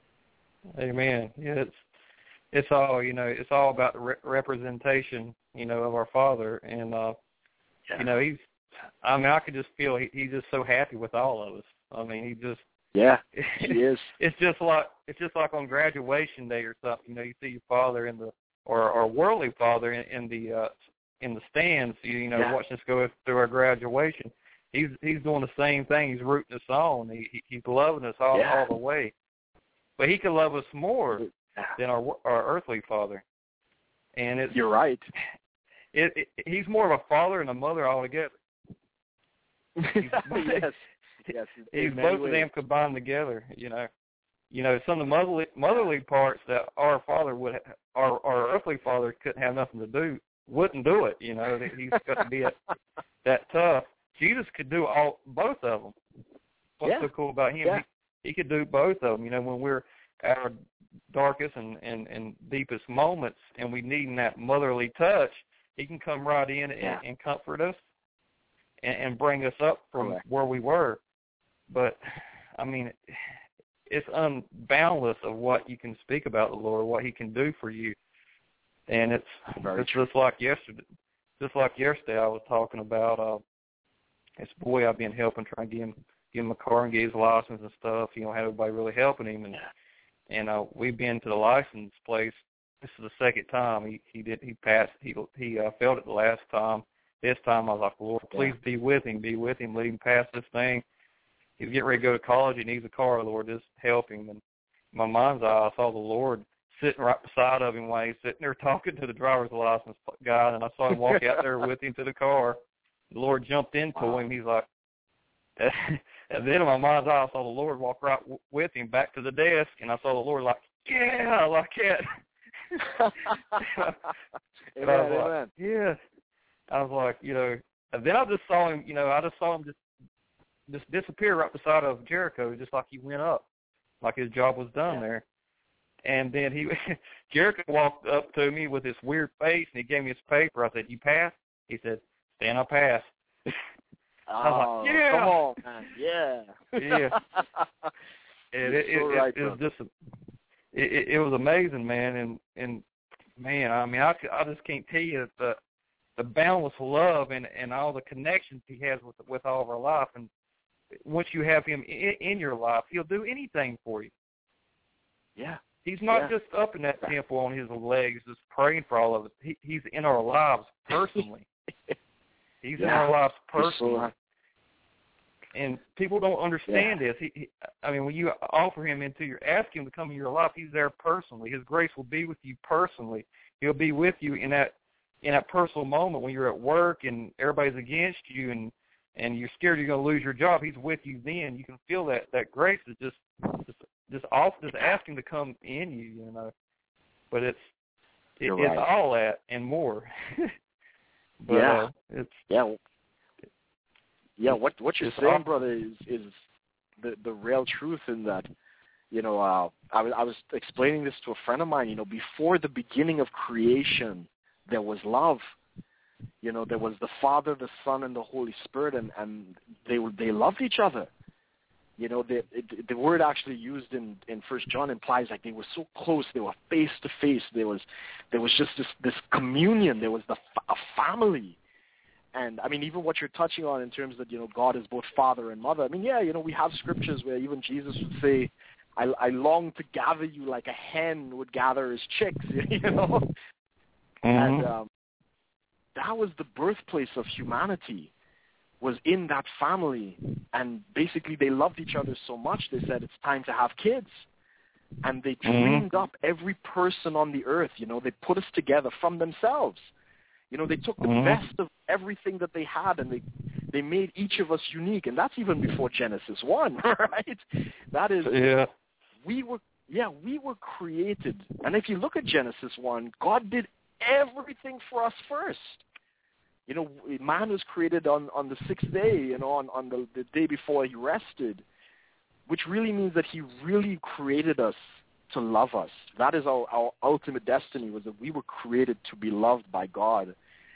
Speaker 2: Amen. Yeah, it's it's all, you know, it's all about the re- representation, you know, of our Father. And, uh, yeah. you know, he's, I mean, I could just feel he, he's just so happy with all of us. I mean, he just.
Speaker 3: Yeah, he is.
Speaker 2: It's just like, it's just like on graduation day or something, you know, you see your father in the, or, or worldly father in, in the, uh, in the stands, you, you know,
Speaker 3: yeah.
Speaker 2: watching us go through our graduation. He's, he's doing the same thing. He's rooting us on. He, he he's loving us all,
Speaker 3: yeah.
Speaker 2: all the way. But he can love us more than our our earthly father. And it's,
Speaker 3: you're right.
Speaker 2: It, it, he's more of a father and a mother altogether.
Speaker 3: He's, yes, yes.
Speaker 2: He's both
Speaker 3: ways.
Speaker 2: of them combined together. You know, you know some of the motherly motherly parts that our father would, our our earthly father couldn't have nothing to do, wouldn't do it. You know, that he's got to be that, that tough. Jesus could do all both of them. What's
Speaker 3: yeah.
Speaker 2: so cool about him?
Speaker 3: Yeah.
Speaker 2: He, he could do both of them. You know, when we're at our darkest and, and, and deepest moments and we need that motherly touch, he can come right in
Speaker 3: yeah.
Speaker 2: and, and comfort us and, and bring us up from
Speaker 3: Correct.
Speaker 2: where we were. But, I mean, it's unboundless of what you can speak about the Lord, what he can do for you. And it's,
Speaker 3: Very
Speaker 2: it's
Speaker 3: true.
Speaker 2: just like yesterday. Just like yesterday I was talking about uh, this boy I've been helping, trying to get him, get him a car and get his license and stuff. You know, had everybody really helping him. And, and uh, we've been to the license place. This is the second time he he did he passed he he uh, failed it the last time. This time I was like, Lord, please yeah. be with him, be with him, let him pass this thing. He's getting ready to go to college. He needs a car, Lord, just help him. And in my mind's eye, I saw the Lord sitting right beside of him while he's sitting there talking to the driver's license guy, and I saw him walk out there with him to the car. The Lord jumped into
Speaker 3: wow.
Speaker 2: him. He's like, and then in my mind's eye, I saw the Lord walk right w- with him back to the desk, and I saw the Lord like, yeah, like that.
Speaker 3: Amen,
Speaker 2: I was
Speaker 3: amen.
Speaker 2: like, yeah. I was like, you know, and then I just saw him, you know, I just saw him just just disappear right beside of Jericho, just like he went up, like his job was done yeah. there. And then he, Jericho walked up to me with this weird face, and he gave me his paper. I said, you passed? He said, Stan, I passed.
Speaker 3: Oh,
Speaker 2: I was like, yeah.
Speaker 3: Come on, man. Yeah.
Speaker 2: Yeah. And it,
Speaker 3: so
Speaker 2: it,
Speaker 3: right,
Speaker 2: it, it was just, it, it was amazing, man. And, and man, I mean, I, I just can't tell you the the boundless love and, and all the connections he has with with all of our life. And once you have him in, in your life, he'll do anything for you.
Speaker 3: Yeah.
Speaker 2: He's not
Speaker 3: yeah.
Speaker 2: just up in that temple on his legs just praying for all of us. He, he's in our lives personally. He's
Speaker 3: yeah.
Speaker 2: in our lives personally.
Speaker 3: So right.
Speaker 2: And people don't understand
Speaker 3: yeah.
Speaker 2: this. He, he, I mean, when you offer him into your, ask him to come in your life, he's there personally. His grace will be with you personally. He'll be with you in that in that personal moment when you're at work and everybody's against you and, and you're scared you're going to lose your job. He's with you then. You can feel that, that grace is just just just off. Just ask him to come in you, you know. But it's it,
Speaker 3: You're
Speaker 2: it's
Speaker 3: right.
Speaker 2: all that and more. But,
Speaker 3: yeah.
Speaker 2: Uh, it's
Speaker 3: yeah. Yeah, what what you're saying,
Speaker 2: awesome.
Speaker 3: brother, is is the the real truth in that. You know, uh, I was I was explaining this to a friend of mine. You know, before the beginning of creation, there was love. You know, there was the Father, the Son, and the Holy Spirit, and, and they they loved each other. You know, the it, the word actually used in in First John implies like they were so close. They were face to face. There was there was just this this communion. There was the a family. And, I mean, even what you're touching on in terms that, you know, God is both father and mother. I mean, yeah, you know, we have scriptures where even Jesus would say, I, I long to gather you like a hen would gather his chicks, you know.
Speaker 2: Mm-hmm.
Speaker 3: And um, that was the birthplace of humanity, was in that family. And basically they loved each other so much, they said it's time to have kids. And they dreamed mm-hmm. up every person on the earth, you know. They put us together from themselves. You know, they took the mm-hmm. best of everything that they had, and they they made each of us unique, and that's even before Genesis one, right? That is,
Speaker 2: yeah.
Speaker 3: we were, yeah, we were created, and if you look at Genesis one, God did everything for us first. You know, man was created on, on the sixth day, you know, on, on the, the day before he rested, which really means that he really created us to love us. That is our, our ultimate destiny, was that we were created to be loved by God.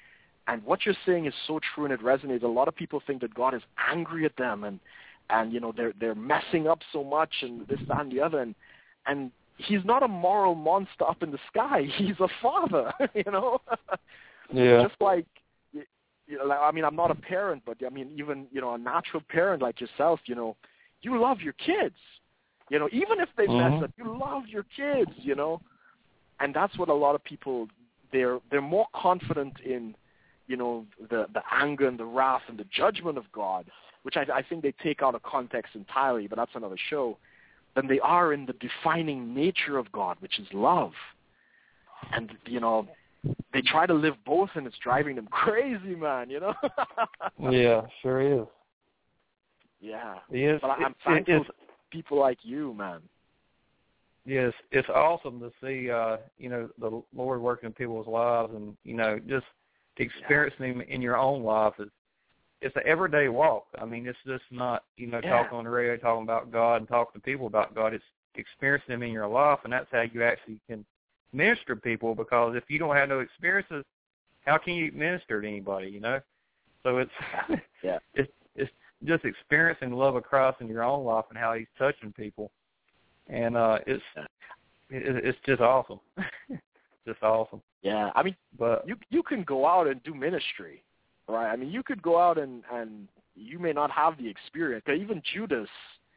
Speaker 3: And what you're saying is so true, and it resonates. A lot of people think that God is angry at them, and, and you know, they're they're messing up so much, and this, that, and the other. And, and he's not a moral monster up in the sky. He's a father, you know?
Speaker 2: Yeah.
Speaker 3: Just like, you know, like, I mean, I'm not a parent, but, I mean, even, you know, a natural parent like yourself, you know, you love your kids. You know, even if they
Speaker 2: mm-hmm.
Speaker 3: mess up, you love your kids, you know? And that's what a lot of people, they're they're more confident in, you know, the, the anger and the wrath and the judgment of God, which I, I think they take out of context entirely, but that's another show, than they are in the defining nature of God, which is love. And, you know, they try to live both, and it's driving them crazy, man, you know?
Speaker 2: Yeah, sure is.
Speaker 3: Yeah.
Speaker 2: Yes,
Speaker 3: but I'm
Speaker 2: it,
Speaker 3: thankful
Speaker 2: it,
Speaker 3: for people like you, man.
Speaker 2: Yes, it's awesome to see, uh, you know, the Lord working in people's lives, and, you know, just experiencing Him in your own life. Is, it's an everyday walk. I mean, it's just not, you know,
Speaker 3: Yeah.
Speaker 2: talking on the radio, talking about God and talking to people about God. It's experiencing Him in your life, and that's how you actually can minister to people, because if you don't have no experiences, how can you minister to anybody, you know? So it's
Speaker 3: yeah.
Speaker 2: it's it's just experiencing the love of Christ in your own life and how He's touching people. And uh, it's it, it's just awesome, just awesome.
Speaker 3: Yeah, I mean,
Speaker 2: but
Speaker 3: you you can go out and do ministry, right? I mean, you could go out and, and you may not have the experience. But even Judas,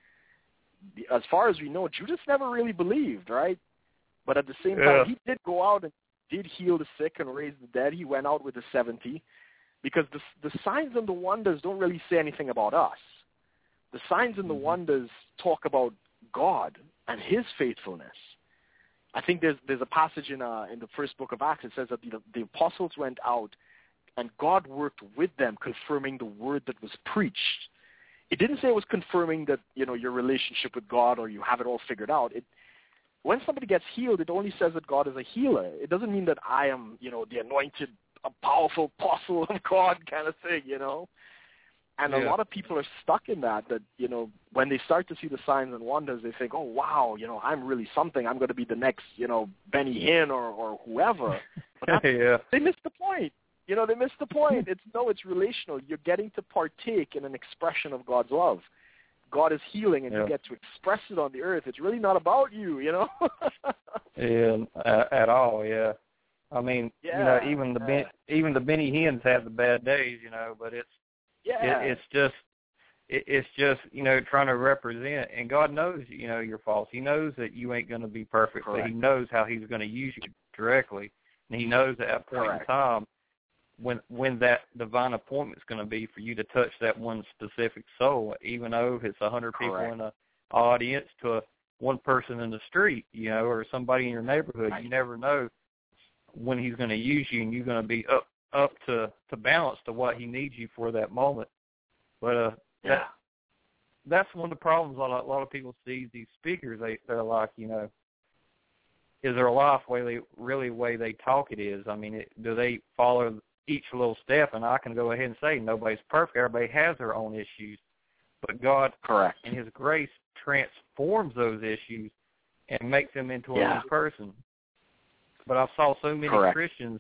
Speaker 3: as far as we know, Judas never really believed, right? But at the same
Speaker 2: yeah.
Speaker 3: time, he did go out and did heal the sick and raise the dead. He went out with the seventy, because the the signs and the wonders don't really say anything about us. The signs and the
Speaker 2: mm-hmm.
Speaker 3: wonders talk about God and His faithfulness. I think there's there's a passage in uh, in the first book of Acts. It says that the, the apostles went out, and God worked with them, confirming the word that was preached. It didn't say it was confirming that, you know, your relationship with God or you have it all figured out. It when somebody gets healed, it only says that God is a healer. It doesn't mean that I am, you know, the anointed, a powerful apostle of God kind of thing, you know. And
Speaker 2: yeah.
Speaker 3: a lot of people are stuck in that, that, you know, when they start to see the signs and wonders, they think, oh, wow, you know, I'm really something. I'm going to be the next, you know, Benny Hinn or, or whoever. But
Speaker 2: yeah.
Speaker 3: they miss the point. You know, they miss the point. It's no, it's relational. You're getting to partake in an expression of God's love. God is healing, and
Speaker 2: yeah.
Speaker 3: you get to express it on the earth. It's really not about you, you know?
Speaker 2: yeah, at, at all, yeah. I mean,
Speaker 3: yeah,
Speaker 2: you know, even the
Speaker 3: yeah.
Speaker 2: ben, even the Benny Hinns have the bad days, you know, but it's
Speaker 3: yeah.
Speaker 2: it, it's just it, it's just you know trying to represent, and God knows you know your faults. He knows that you ain't going to be perfect,
Speaker 3: Correct.
Speaker 2: but He knows how He's going to use you directly, and He knows at that point
Speaker 3: Correct.
Speaker 2: in time when when that divine appointment is going to be for you to touch that one specific soul, even though it's a hundred people in an audience to a, one person in the street, you know, or somebody in your neighborhood.
Speaker 3: Right.
Speaker 2: You never know when He's going to use you, and you're going to be up up to, to balance to what He needs you for that moment. But uh,
Speaker 3: yeah.
Speaker 2: that, that's one of the problems a lot, a lot of people see these speakers. They, they're like, you know, is their life really, really the way they talk it is? I mean, it, do they follow each little step? And I can go ahead and say nobody's perfect. Everybody has their own issues. But God,
Speaker 3: Correct.
Speaker 2: in His grace, transforms those issues and makes them into a
Speaker 3: yeah.
Speaker 2: new person. But I saw so many
Speaker 3: Correct.
Speaker 2: Christians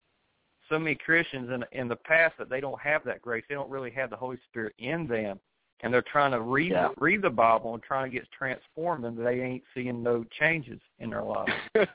Speaker 2: So many Christians in in the past that they don't have that grace. They don't really have the Holy Spirit in them, and they're trying to read
Speaker 3: yeah.
Speaker 2: read the Bible and trying to get transformed, and they ain't seeing no changes in their life.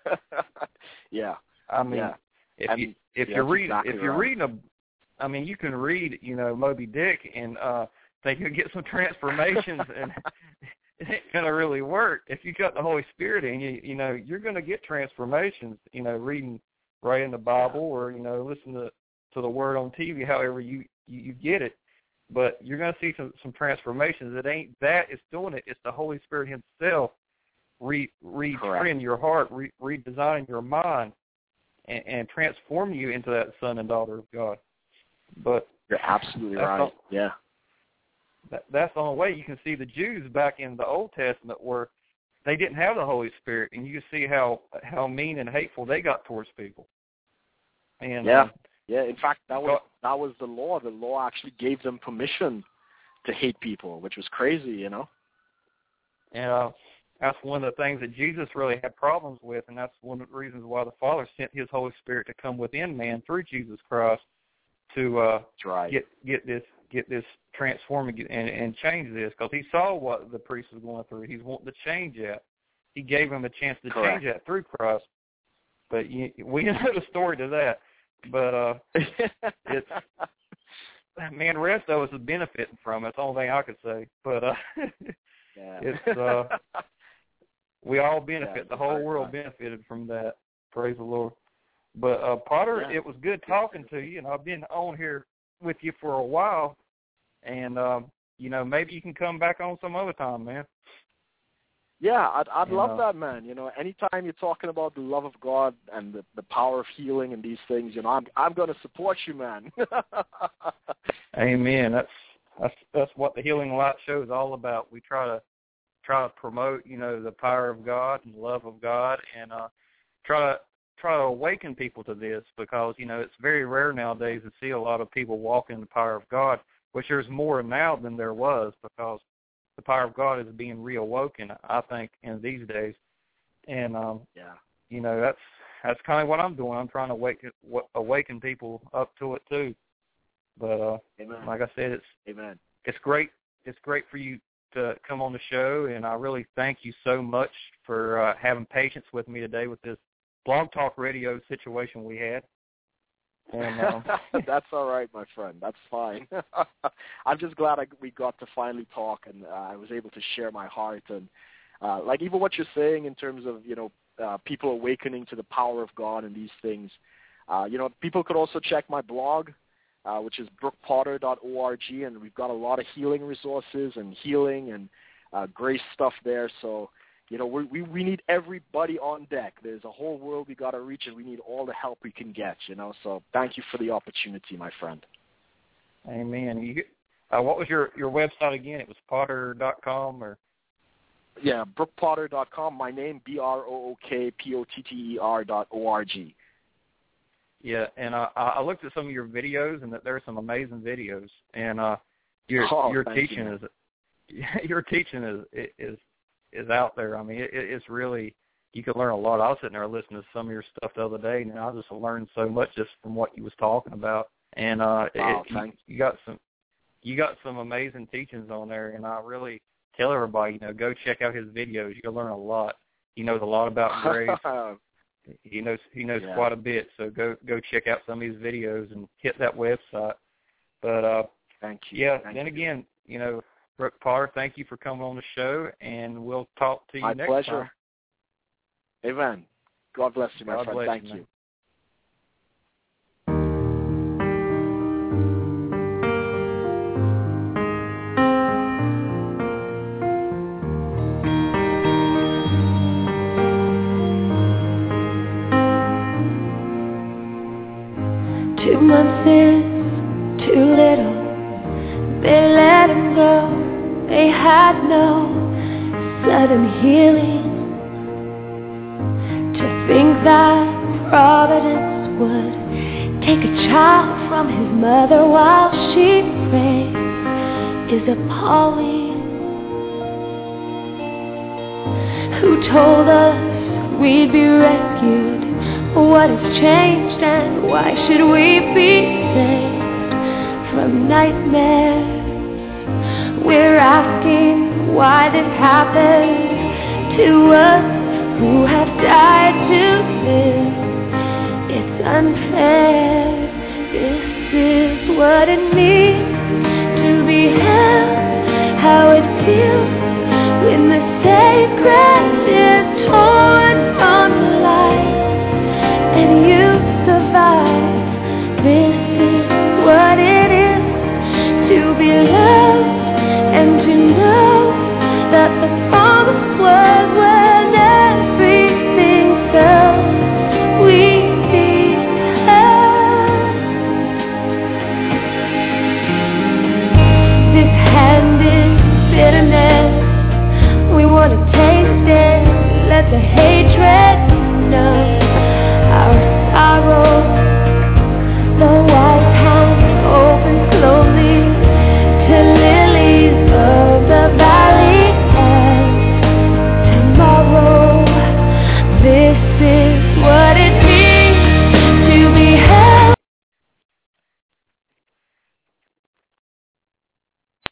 Speaker 3: yeah,
Speaker 2: I mean,
Speaker 3: yeah.
Speaker 2: if
Speaker 3: and,
Speaker 2: you if
Speaker 3: yeah,
Speaker 2: you're reading
Speaker 3: exactly
Speaker 2: if you're
Speaker 3: right.
Speaker 2: reading a, I mean, you can read you know Moby Dick and uh, think you'll get some transformations, and it ain't gonna really work. If you got the Holy Spirit in you, you know you're gonna get transformations. You know, reading. Right in the Bible, or you know, listen to to the Word on T V. However, you, you, you get it, but you're going to see some some transformations. It ain't that it's doing it; it's the Holy Spirit Himself re retraining your heart, re, redesigning your mind, and, and transforming you into that son and daughter of God. But
Speaker 3: you're absolutely right. All, yeah,
Speaker 2: that, that's the only way you can see the Jews back in the Old Testament where they didn't have the Holy Spirit, and you can see how how mean and hateful they got towards people. And
Speaker 3: yeah,
Speaker 2: uh,
Speaker 3: yeah. In fact, that was that was the law. The law actually gave them permission to hate people, which was crazy, you know.
Speaker 2: And uh, that's one of the things that Jesus really had problems with, and that's one of the reasons why the Father sent His Holy Spirit to come within man through Jesus Christ to uh,
Speaker 3: That's right.
Speaker 2: get get this get this transforming and, and change this, because he saw what the priest was going through. He's wanting to change that. He gave him a chance to
Speaker 3: Correct.
Speaker 2: change that through Christ. But you, we know the story to that. But uh, it's man, the rest of us is benefiting from it. That's the only thing I could say. But uh,
Speaker 3: yeah.
Speaker 2: it's uh, we all benefit.
Speaker 3: Yeah,
Speaker 2: the whole
Speaker 3: right,
Speaker 2: world
Speaker 3: right.
Speaker 2: benefited from that. Praise the Lord. But uh, Potter,
Speaker 3: Yeah.
Speaker 2: it was good talking to you, and I've been on here with you for a while. And um, you know, maybe you can come back on some other time, man.
Speaker 3: Yeah, I'd I'd
Speaker 2: You
Speaker 3: love
Speaker 2: know.
Speaker 3: that, man. You know, anytime you're talking about the love of God and the, the power of healing and these things, you know, I'm I'm going to support you, man.
Speaker 2: Amen. That's that's that's what the Healing Light Show is all about. We try to try to promote, you know, the power of God and the love of God, and uh, try to try to awaken people to this, because you know it's very rare nowadays to see a lot of people walking in the power of God, which there's more now than there was, because the power of God is being reawoken, I think, in these days. And um,
Speaker 3: yeah.
Speaker 2: you know, that's that's kind of what I'm doing. I'm trying to awaken awaken people up to it too. But uh,
Speaker 3: Amen.
Speaker 2: like I said, it's
Speaker 3: Amen.
Speaker 2: it's great. It's great for you to come on the show, and I really thank you so much for uh, having patience with me today with this Blog Talk Radio situation we had. And, um,
Speaker 3: That's all right, my friend. That's fine. I'm just glad I, we got to finally talk, and uh, I was able to share my heart. And uh, like even what you're saying in terms of, you know, uh, people awakening to the power of God and these things, uh, you know, people could also check my blog, uh, which is brook potter dot org, and we've got a lot of healing resources and healing and uh, grace stuff there. So, you know, we, we we need everybody on deck. There's a whole world we got to reach, and we need all the help we can get, you know. So thank you for the opportunity, my friend.
Speaker 2: Amen. You, uh, what was your, your website again? It was potter dot com or?
Speaker 3: Yeah, brook potter dot com. My name, B R O O K P O T T E R dot O R G.
Speaker 2: Yeah, and uh, I looked at some of your videos, and that there are some amazing videos. And uh, your
Speaker 3: Oh,
Speaker 2: your
Speaker 3: thank
Speaker 2: teaching
Speaker 3: you.
Speaker 2: is your teaching is is is out there. I mean, it, it's really, you can learn a lot. I was sitting there listening to some of your stuff the other day, and I just learned so much just from what you was talking about. And uh,
Speaker 3: Wow,
Speaker 2: it,
Speaker 3: thanks.
Speaker 2: you, you got some you got some amazing teachings on there, and I really tell everybody, you know, go check out his videos. You'll learn a lot. He knows a lot about grace. He knows he knows
Speaker 3: Yeah.
Speaker 2: quite a bit. So go go check out some of his videos and hit that website. But uh,
Speaker 3: Thank you.
Speaker 2: yeah,
Speaker 3: Thank
Speaker 2: then
Speaker 3: you.
Speaker 2: again, you know, Brooke Potter, thank you for coming on the show, and we'll talk to you
Speaker 3: My
Speaker 2: next
Speaker 3: pleasure.
Speaker 2: time.
Speaker 3: Amen. God bless you, my
Speaker 2: God
Speaker 3: friend.
Speaker 2: bless
Speaker 3: Thank
Speaker 2: you,
Speaker 3: you.
Speaker 2: man.
Speaker 4: Two months is too little. They let him go. They had no sudden healing. To think that Providence would take a child from his mother while she prays is appalling. Who told us we'd be rescued? What has changed, and why should we be saved from nightmares? We're asking why this happened to us who have died to live. It's unfair. This is what it means to be held, how it feels when the sacred